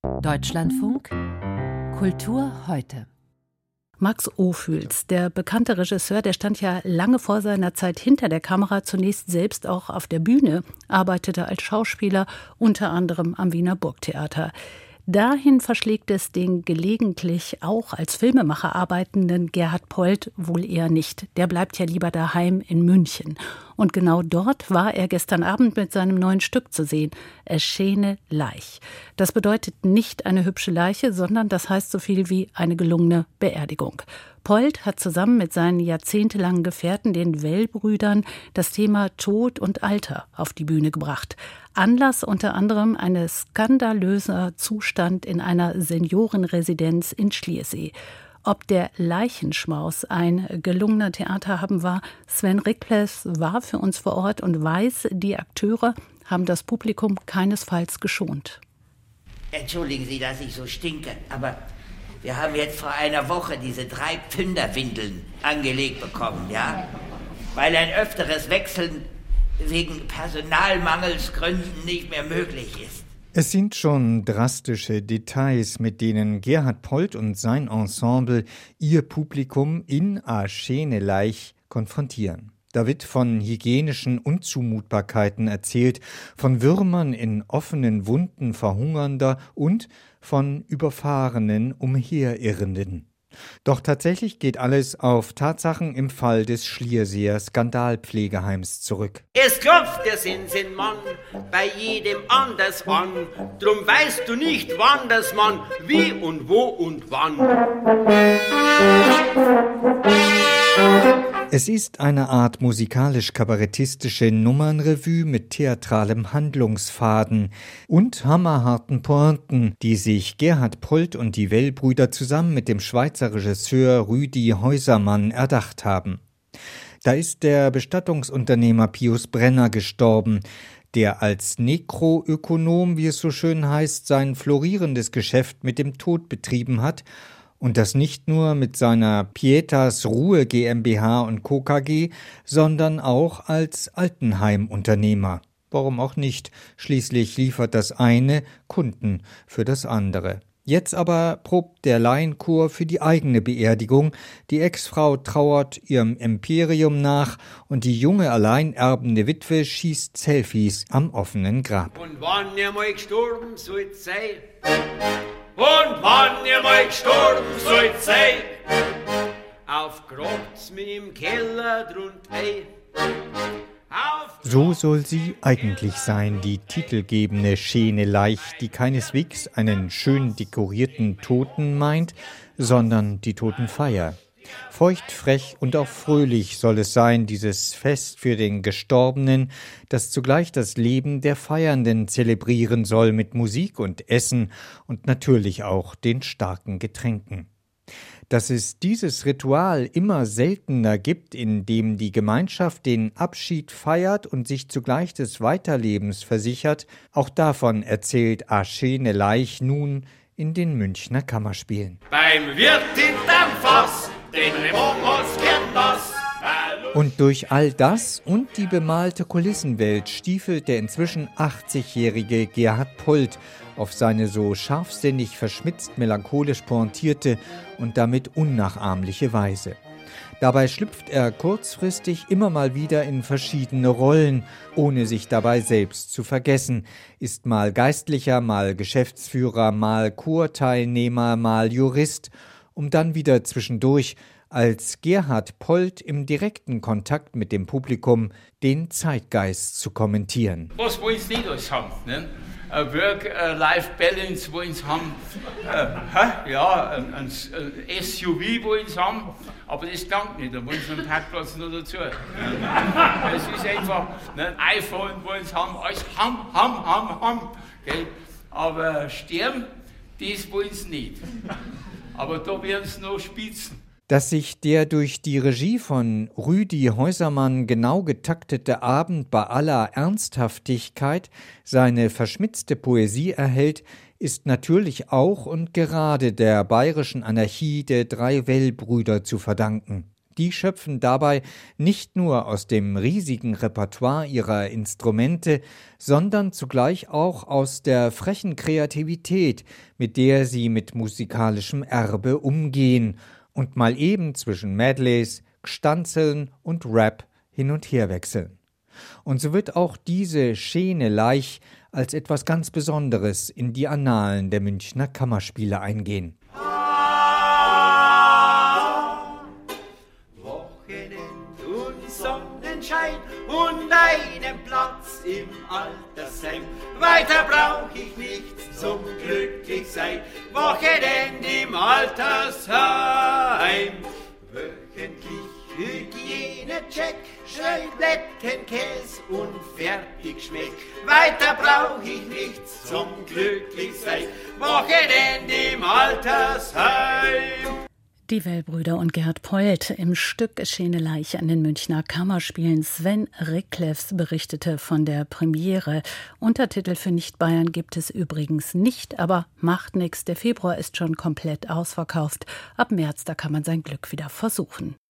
Deutschlandfunk Kultur heute. Max Ophüls, der bekannte Regisseur, der stand ja lange vor seiner Zeit hinter der Kamera, zunächst selbst auch auf der Bühne, arbeitete als Schauspieler, unter anderem am Wiener Burgtheater. Dahin verschlägt es den gelegentlich auch als Filmemacher arbeitenden Gerhard Polt wohl eher nicht. Der bleibt ja lieber daheim in München. Und genau dort war er gestern Abend mit seinem neuen Stück zu sehen, Es schäne Leich. Das bedeutet nicht eine hübsche Leiche, sondern das heißt so viel wie eine gelungene Beerdigung. Polt hat zusammen mit seinen jahrzehntelangen Gefährten, den Well-Brüdern, das Thema Tod und Alter auf die Bühne gebracht. Anlass unter anderem ein skandalöser Zustand in einer Seniorenresidenz in Schliersee. Ob der Leichenschmaus ein gelungener Theaterabend war, Sven Rikles war für uns vor Ort und weiß, die Akteure haben das Publikum keinesfalls geschont. Entschuldigen Sie, dass ich so stinke, aber wir haben jetzt vor einer Woche diese 3-Pfünder-Windeln angelegt bekommen, ja? Weil ein öfteres Wechseln wegen Personalmangelsgründen nicht mehr möglich ist. Es sind schon drastische Details, mit denen Gerhard Polt und sein Ensemble ihr Publikum in A schäne Leich konfrontieren. Da wird von hygienischen Unzumutbarkeiten erzählt, von Würmern in offenen Wunden verhungernder und von überfahrenen Umherirrenden. Doch tatsächlich geht alles auf Tatsachen im Fall des Schlierseer Skandalpflegeheims zurück. Es klopft der Sensenmann bei jedem anders an, drum weißt du nicht, wann das Mann, wie und wo und wann. Es ist eine Art musikalisch-kabarettistische Nummernrevue mit theatralem Handlungsfaden und hammerharten Pointen, die sich Gerhard Polt und die Well-Brüder zusammen mit dem Schweizer Regisseur Rüdi Häusermann erdacht haben. Da ist der Bestattungsunternehmer Pius Brenner gestorben, der als Nekroökonom, wie es so schön heißt, sein florierendes Geschäft mit dem Tod betrieben hat. Und das nicht nur mit seiner Pietas Ruhe GmbH und Co. KG, sondern auch als Altenheimunternehmer. Warum auch nicht? Schließlich liefert das eine Kunden für das andere. Jetzt aber probt der Laienchor für die eigene Beerdigung. Die Ex-Frau trauert ihrem Imperium nach und die junge alleinerbende Witwe schießt Selfies am offenen Grab. Und wann ihr mal gestorben sollt sein, und wann ihr mal gestorben sollt sein, auf Grabt's mir im Keller drunter. So soll sie eigentlich sein, die titelgebende schäne Leich, die keineswegs einen schön dekorierten Toten meint, sondern die Totenfeier. Feucht, frech und auch fröhlich soll es sein, dieses Fest für den Gestorbenen, das zugleich das Leben der Feiernden zelebrieren soll mit Musik und Essen und natürlich auch den starken Getränken. Dass es dieses Ritual immer seltener gibt, in dem die Gemeinschaft den Abschied feiert und sich zugleich des Weiterlebens versichert, auch davon erzählt A schäne Leich nun in den Münchner Kammerspielen. Beim Wirt hinterm Fass, den Remongos gern das. Und durch all das und die bemalte Kulissenwelt stiefelt der inzwischen 80-jährige Gerhard Polt auf seine so scharfsinnig verschmitzt melancholisch pointierte und damit unnachahmliche Weise. Dabei schlüpft er kurzfristig immer mal wieder in verschiedene Rollen, ohne sich dabei selbst zu vergessen, ist mal Geistlicher, mal Geschäftsführer, mal Chorteilnehmer, mal Jurist, um dann wieder zwischendurch als Gerhard Polt im direkten Kontakt mit dem Publikum den Zeitgeist zu kommentieren. Was wollen Sie nicht alles haben? Ne? Work-Life-Balance wollen Sie haben, ein SUV wollen Sie haben, aber das langt nicht, da wollen Sie einen Parkplatz noch dazu. Es ist einfach, ein iPhone wollen Sie haben, alles haben. Okay? Aber sterben, das wollen Sie nicht. Aber da werden Sie noch spitzen. Dass sich der durch die Regie von Rüdi Häusermann genau getaktete Abend bei aller Ernsthaftigkeit seine verschmitzte Poesie erhält, ist natürlich auch und gerade der bayerischen Anarchie der 3 Well-Brüder zu verdanken. die schöpfen dabei nicht nur aus dem riesigen Repertoire ihrer Instrumente, sondern zugleich auch aus der frechen Kreativität, mit der sie mit musikalischem Erbe umgehen und mal eben zwischen Medleys, Gstanzeln und Rap hin und her wechseln. Und so wird auch diese Schene Laich als etwas ganz Besonderes in die Annalen der Münchner Kammerspiele eingehen. Wochenend und Sonnenschein und einen Platz im Altersheim. Weiter brauch ich nichts zum Glücklichsein. Wochenend im Altersheim. Wöchentlich Hygienecheck, Scheibletten, Käse und fertig schmeckt. Weiter brauch ich nichts zum Glücklichsein. Wochenend im Altersheim. Die Wellbrüder und Gerhard Polt im Stück Schene Laich an den Münchner Kammerspielen. Sven Riklefs berichtete von der Premiere. Untertitel für Nicht-Bayern gibt es übrigens nicht, aber macht nichts. Der Februar ist schon komplett ausverkauft. Ab März, da kann man sein Glück wieder versuchen.